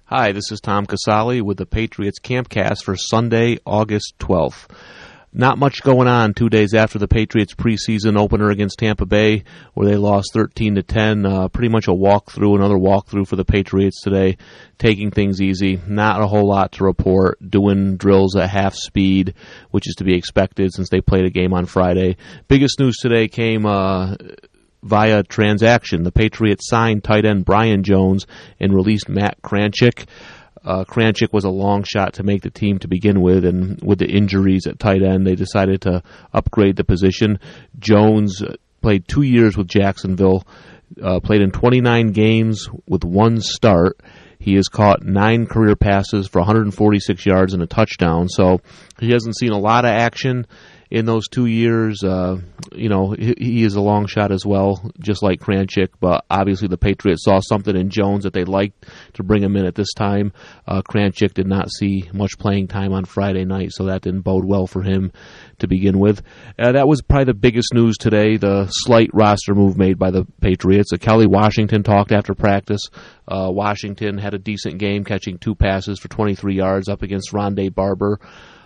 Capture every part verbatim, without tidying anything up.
Hi, this is Tom Casale with the Patriots Campcast for Sunday, August twelfth. Not much going on two days after the Patriots preseason opener against Tampa Bay, where they lost thirteen to ten. Uh, pretty much a walkthrough, another walkthrough for the Patriots today, taking things easy. Not a whole lot to report, doing drills at half speed, which is to be expected since they played a game on Friday. Biggest news today came uh, via transaction. The Patriots signed tight end Brian Jones and released Matt Kranchik. Uh, Kranchik was a long shot to make the team to begin with, and with the injuries at tight end, they decided to upgrade the position. Jones played two years with Jacksonville, uh, played in twenty-nine games with one start. He has caught nine career passes for one hundred forty-six yards and a touchdown, so he hasn't seen a lot of action in those two years. Uh, you know, he, he is a long shot as well, just like Kranchik, but obviously the Patriots saw something in Jones that they liked to bring him in at this time. Uh, Kranchik did not see much playing time on Friday night, so that didn't bode well for him to begin with. Uh, that was probably the biggest news today, the slight roster move made by the Patriots. Uh, Kelly Washington talked after practice. Uh, Washington had a decent game, catching two passes for twenty-three yards up against Rondé Barber.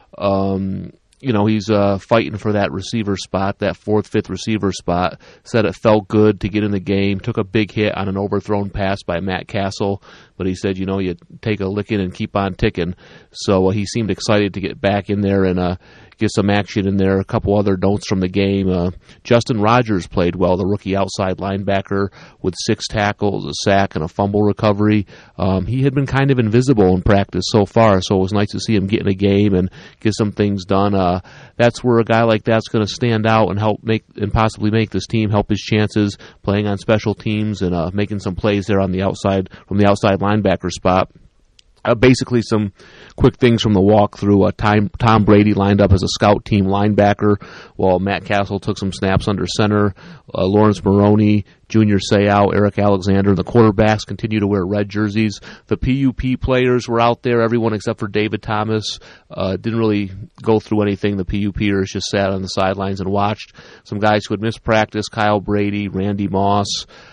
Um... You know, he's uh, fighting for that receiver spot, that fourth, fifth receiver spot. Said it felt good to get in the game. Took a big hit on an overthrown pass by Matt Castle, but he said, you know, you take a licking and keep on ticking. So uh, he seemed excited to get back in there and uh, get some action in there. A couple other notes from the game. Uh, Justin Rogers played well, the rookie outside linebacker, with six tackles, a sack, and a fumble recovery. Um, he had been kind of invisible in practice so far, so it was nice to see him get in a game and get some things done. Uh, that's where a guy like that's going to stand out and help make and possibly make this team help his chances playing on special teams and uh, making some plays there on the outside from the outside linebacker spot. Uh, basically, some quick things from the walkthrough. Uh, Tom, Tom Brady lined up as a scout team linebacker, while Matt Castle took some snaps under center. Uh, Lawrence Maroney, Junior Seau, Eric Alexander, the quarterbacks continue to wear red jerseys. The P U P players were out there, everyone except for David Thomas. Uh, didn't really go through anything. The P U Pers just sat on the sidelines and watched. Some guys who had missed practice, Kyle Brady, Randy Moss,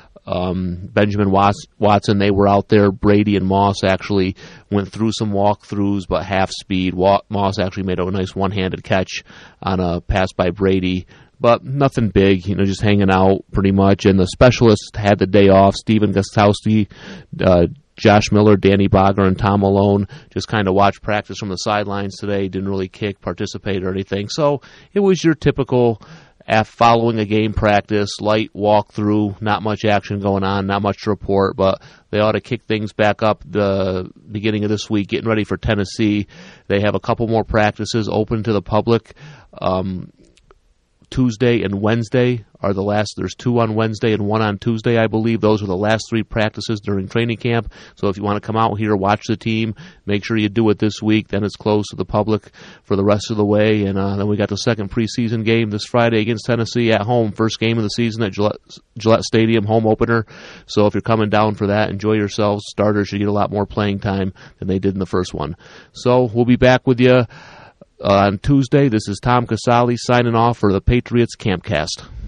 Um, Benjamin Watson, they were out there. Brady and Moss actually went through some walkthroughs, but half speed. Moss actually made a nice one-handed catch on a pass by Brady, but nothing big, you know, just hanging out pretty much. And the specialists had the day off. Stephen Gostkowski, uh, Josh Miller, Danny Bogger, and Tom Malone just kind of watched practice from the sidelines today, didn't really kick, participate, or anything. So it was your typical following a game practice, light walkthrough, not much action going on, not much to report, but they ought to kick things back up the beginning of this week, getting ready for Tennessee. They have a couple more practices open to the public. Um, Tuesday and Wednesday are the last. There's two on Wednesday and one on Tuesday, I believe. Those are the last three practices during training camp. So if you want to come out here, watch the team, make sure you do it this week. Then it's closed to the public for the rest of the way. And uh, then we got the second preseason game this Friday against Tennessee at home. First game of the season at Gillette, Gillette Stadium, home opener. So if you're coming down for that, enjoy yourselves. Starters should get a lot more playing time than they did in the first one. So we'll be back with you Uh, on Tuesday. This is Tom Casale signing off for the Patriots Campcast.